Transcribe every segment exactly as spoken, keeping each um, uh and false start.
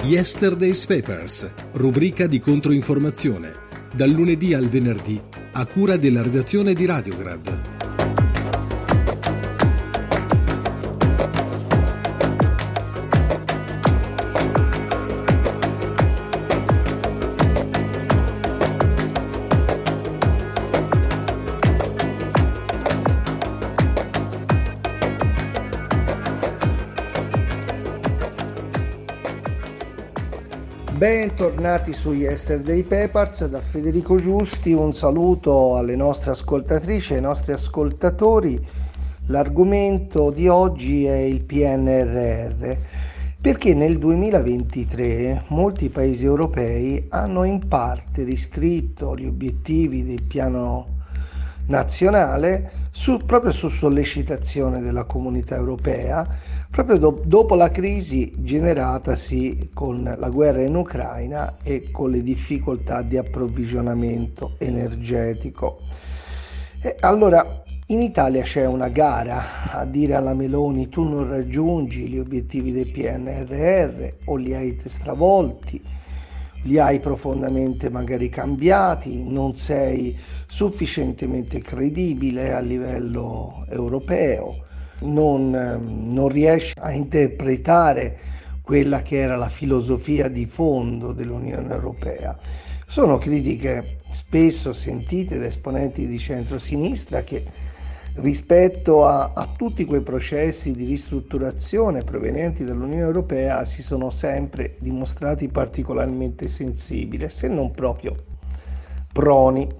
Yesterday's Papers, rubrica di controinformazione, dal lunedì al venerdì, a cura della redazione di Radiograd. Bentornati su Yesterday Papers da Federico Giusti, un saluto alle nostre ascoltatrici e ai nostri ascoltatori. L'argomento di oggi è il P N R R, perché nel duemilaventitré molti paesi europei hanno in parte riscritto gli obiettivi del piano nazionale su, proprio su sollecitazione della Comunità Europea, proprio do, dopo la crisi generatasi con la guerra in Ucraina e con le difficoltà di approvvigionamento energetico. E allora in Italia c'è una gara a dire alla Meloni: tu non raggiungi gli obiettivi del P N R R, o li hai stravolti, li hai profondamente magari cambiati, non sei sufficientemente credibile a livello europeo, non, non riesci a interpretare quella che era la filosofia di fondo dell'Unione Europea. Sono critiche spesso sentite da esponenti di centrosinistra che rispetto a, a tutti quei processi di ristrutturazione provenienti dall'Unione Europea si sono sempre dimostrati particolarmente sensibili, se non proprio proni.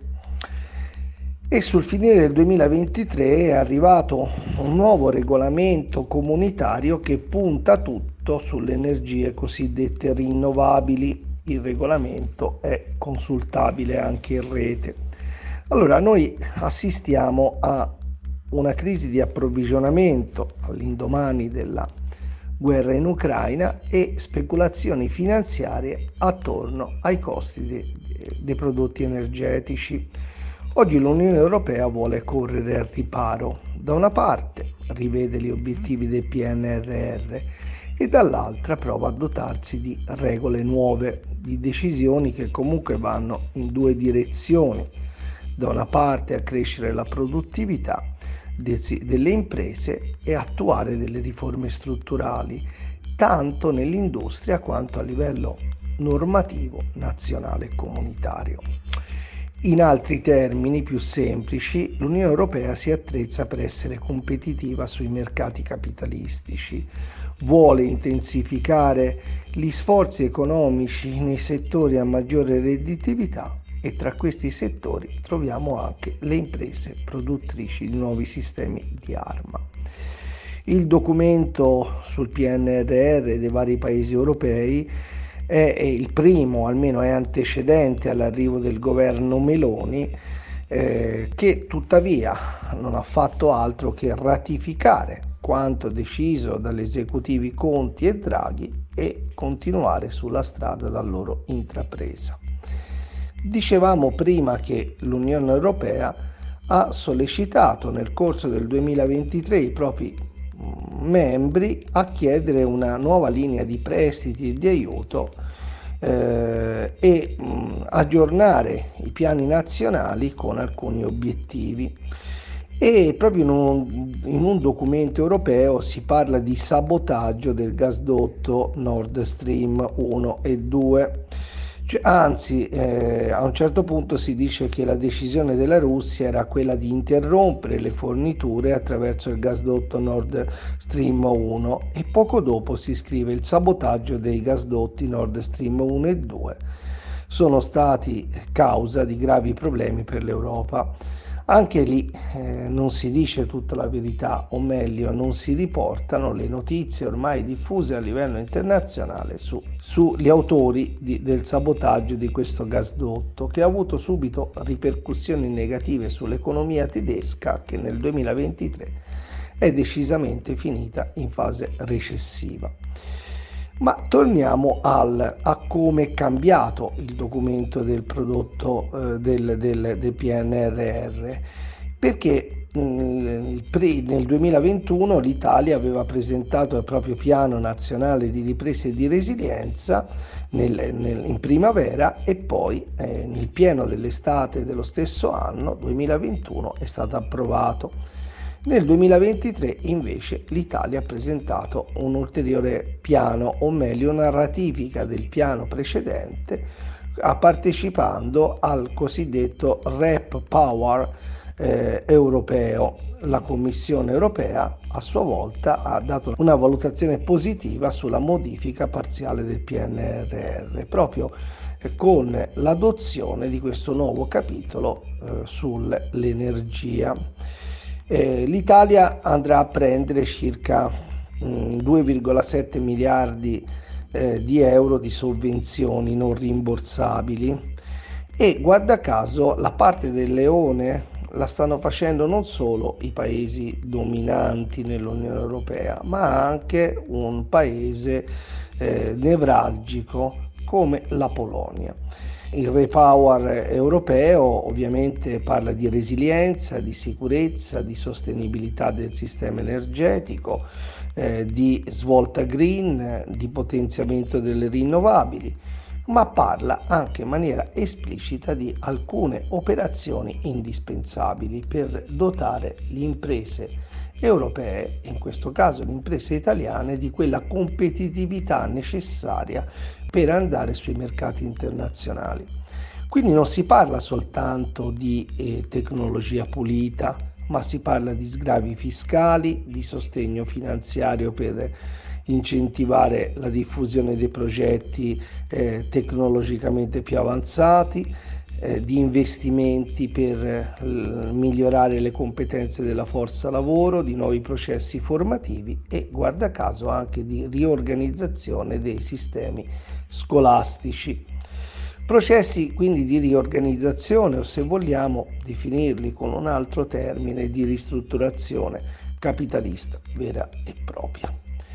E sul finire del duemilaventitré è arrivato un nuovo regolamento comunitario che punta tutto sulle energie cosiddette rinnovabili. Il regolamento è consultabile anche in rete. Allora noi assistiamo a una crisi di approvvigionamento all'indomani della guerra in Ucraina e speculazioni finanziarie attorno ai costi dei, dei prodotti energetici. Oggi l'Unione Europea vuole correre al riparo. Da una parte rivede gli obiettivi del P N R R e dall'altra prova a dotarsi di regole nuove, di decisioni che comunque vanno in due direzioni. Da una parte accrescere la produttività delle imprese e attuare delle riforme strutturali, tanto nell'industria quanto a livello normativo nazionale e comunitario. In altri termini più semplici, l'Unione Europea si attrezza per essere competitiva sui mercati capitalistici, vuole intensificare gli sforzi economici nei settori a maggiore redditività e tra questi settori troviamo anche le imprese produttrici di nuovi sistemi di arma. Il documento sul P N R R dei vari paesi europei è il primo, almeno è antecedente all'arrivo del governo Meloni, eh, che tuttavia non ha fatto altro che ratificare quanto deciso dagli esecutivi Conti e Draghi e continuare sulla strada da loro intrapresa. Dicevamo prima che l'Unione Europea ha sollecitato nel corso del duemilaventitré i propri membri a chiedere una nuova linea di prestiti e di aiuto eh, e mh, aggiornare i piani nazionali con alcuni obiettivi. E proprio in un, in un documento europeo si parla di sabotaggio del gasdotto Nord Stream uno e due. Cioè, anzi, eh, a un certo punto si dice che la decisione della Russia era quella di interrompere le forniture attraverso il gasdotto Nord Stream uno e poco dopo si scrive: il sabotaggio dei gasdotti Nord Stream uno e due sono stati causa di gravi problemi per l'Europa. Anche lì eh, non si dice tutta la verità, o meglio non si riportano le notizie ormai diffuse a livello internazionale su, sugli autori di, del sabotaggio di questo gasdotto, che ha avuto subito ripercussioni negative sull'economia tedesca, che nel duemilaventitré è decisamente finita in fase recessiva. Ma torniamo al, a come è cambiato il documento del prodotto eh, del, del, del P N R R. perché nel duemilaventuno l'Italia aveva presentato il proprio piano nazionale di ripresa e di resilienza nel, nel, in primavera, e poi eh, nel pieno dell'estate dello stesso anno duemilaventuno è stato approvato. Nel duemilaventitré invece l'Italia ha presentato un ulteriore piano, o meglio una ratifica del piano precedente, partecipando al cosiddetto REPower eh, europeo. La Commissione europea a sua volta ha dato una valutazione positiva sulla modifica parziale del P N R R, proprio eh, con l'adozione di questo nuovo capitolo eh, sull'energia. Eh, L'Italia andrà a prendere circa mh, due virgola sette miliardi eh, di euro di sovvenzioni non rimborsabili, e guarda caso la parte del leone la stanno facendo non solo i paesi dominanti nell'Unione Europea, ma anche un paese eh, nevralgico come la Polonia. Il REPower europeo ovviamente parla di resilienza, di sicurezza, di sostenibilità del sistema energetico, eh, di svolta green, di potenziamento delle rinnovabili, ma parla anche in maniera esplicita di alcune operazioni indispensabili per dotare le imprese europee, in questo caso le imprese italiane, di quella competitività necessaria per andare sui mercati internazionali. Quindi non si parla soltanto di eh, tecnologia pulita, ma si parla di sgravi fiscali, di sostegno finanziario per incentivare la diffusione dei progetti eh, tecnologicamente più avanzati, eh, di investimenti per eh, migliorare le competenze della forza lavoro, di nuovi processi formativi e, guarda caso, anche di riorganizzazione dei sistemi scolastici. Processi quindi di riorganizzazione, o se vogliamo definirli con un altro termine, di ristrutturazione capitalista vera e propria.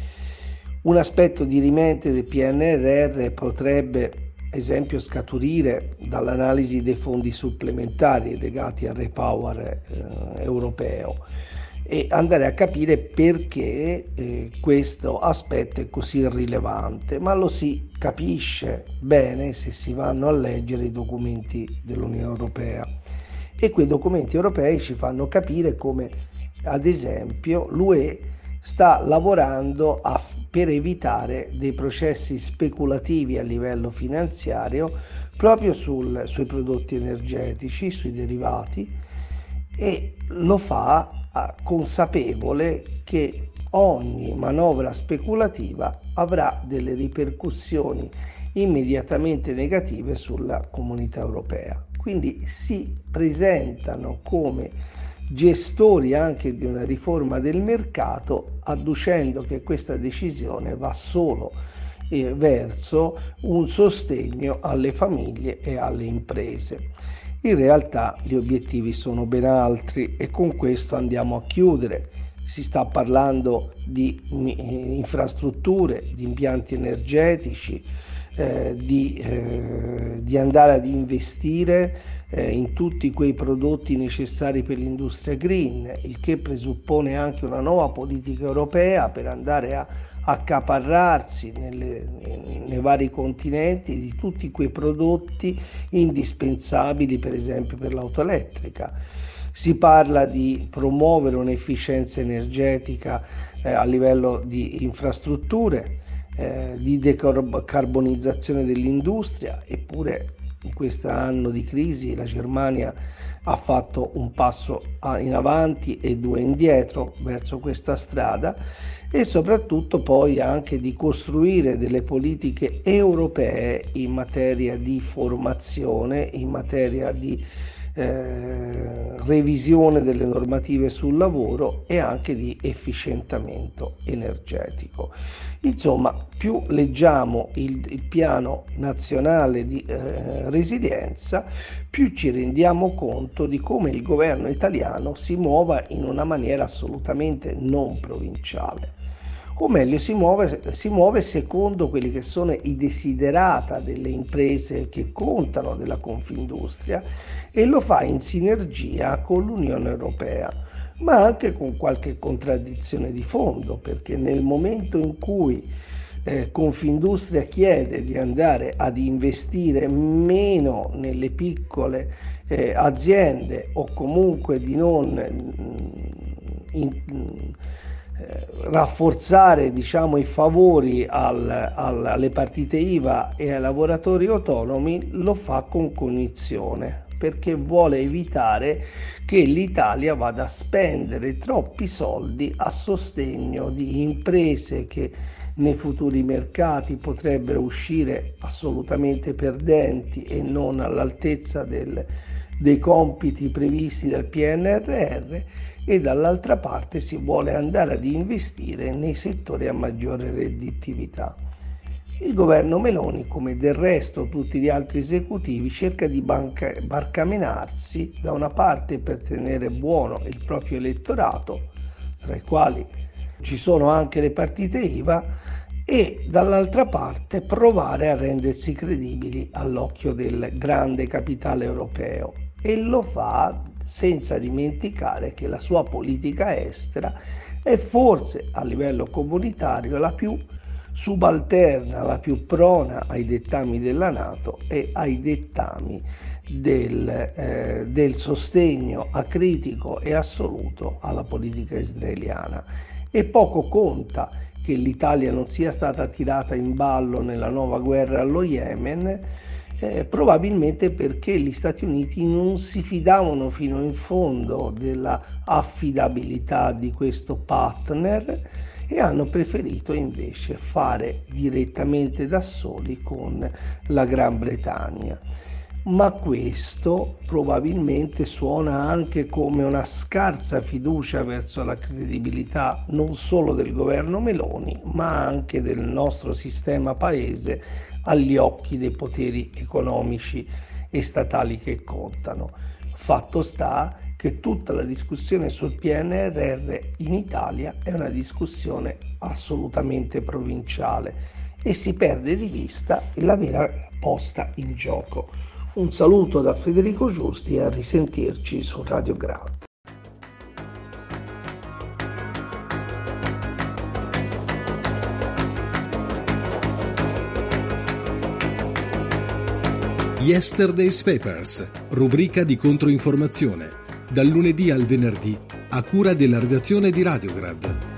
Un aspetto dirimente del P N R R potrebbe, esempio, scaturire dall'analisi dei fondi supplementari legati al REPower eh, europeo e andare a capire perché eh, questo aspetto è così rilevante, ma lo si capisce bene se si vanno a leggere i documenti dell'Unione Europea, e quei documenti europei ci fanno capire come, ad esempio, l'U E sta lavorando a, per evitare dei processi speculativi a livello finanziario proprio sul, sui prodotti energetici, sui derivati, e lo fa a, consapevole che ogni manovra speculativa avrà delle ripercussioni immediatamente negative sulla comunità europea. Quindi si presentano come gestori anche di una riforma del mercato, adducendo che questa decisione va solo eh, verso un sostegno alle famiglie e alle imprese. In realtà gli obiettivi sono ben altri, e con questo andiamo a chiudere. Si sta parlando di infrastrutture, di impianti energetici, eh, di, eh, di andare ad investire in tutti quei prodotti necessari per l'industria green, il che presuppone anche una nuova politica europea per andare a accaparrarsi nelle, nei vari continenti di tutti quei prodotti indispensabili, per esempio per l'auto elettrica. Si parla di promuovere un'efficienza energetica eh, a livello di infrastrutture, eh, di decarbonizzazione dell'industria, eppure in questo anno di crisi la Germania ha fatto un passo in avanti e due indietro verso questa strada, e soprattutto poi anche di costruire delle politiche europee in materia di formazione, in materia di eh, revisione delle normative sul lavoro e anche di efficientamento energetico. Insomma, più leggiamo il, il piano nazionale di eh, resilienza, più ci rendiamo conto di come il governo italiano si muova in una maniera assolutamente non provinciale. o meglio si muove, si muove secondo quelli che sono i desiderata delle imprese che contano della Confindustria, e lo fa in sinergia con l'Unione Europea, ma anche con qualche contraddizione di fondo, perché nel momento in cui eh, Confindustria chiede di andare ad investire meno nelle piccole eh, aziende, o comunque di non in, eh, rafforzare, diciamo, i favori al, al, alle partite I V A e ai lavoratori autonomi, lo fa con cognizione, perché vuole evitare che l'Italia vada a spendere troppi soldi a sostegno di imprese che nei futuri mercati potrebbero uscire assolutamente perdenti e non all'altezza del, dei compiti previsti dal P N R R, e dall'altra parte si vuole andare ad investire nei settori a maggiore redditività. Il governo Meloni, come del resto tutti gli altri esecutivi, cerca di banca- barcamenarsi da una parte per tenere buono il proprio elettorato, tra i quali ci sono anche le partite I V A, e dall'altra parte provare a rendersi credibili all'occhio del grande capitale europeo, e lo fa senza dimenticare che la sua politica estera è forse a livello comunitario la più subalterna, la più prona ai dettami della NATO e ai dettami del, eh, del sostegno acritico e assoluto alla politica israeliana. E poco conta che l'Italia non sia stata tirata in ballo nella nuova guerra allo Yemen, eh, probabilmente perché gli Stati Uniti non si fidavano fino in fondo della affidabilità di questo partner e hanno preferito invece fare direttamente da soli con la Gran Bretagna. Ma questo probabilmente suona anche come una scarsa fiducia verso la credibilità non solo del governo Meloni, ma anche del nostro sistema paese agli occhi dei poteri economici e statali che contano. Fatto sta che tutta la discussione sul P N R R in Italia è una discussione assolutamente provinciale e si perde di vista la vera posta in gioco. Un saluto da Federico Giusti e a risentirci su Radio Grad. Yesterday's Papers, rubrica di controinformazione, dal lunedì al venerdì, a cura della redazione di Radiograd.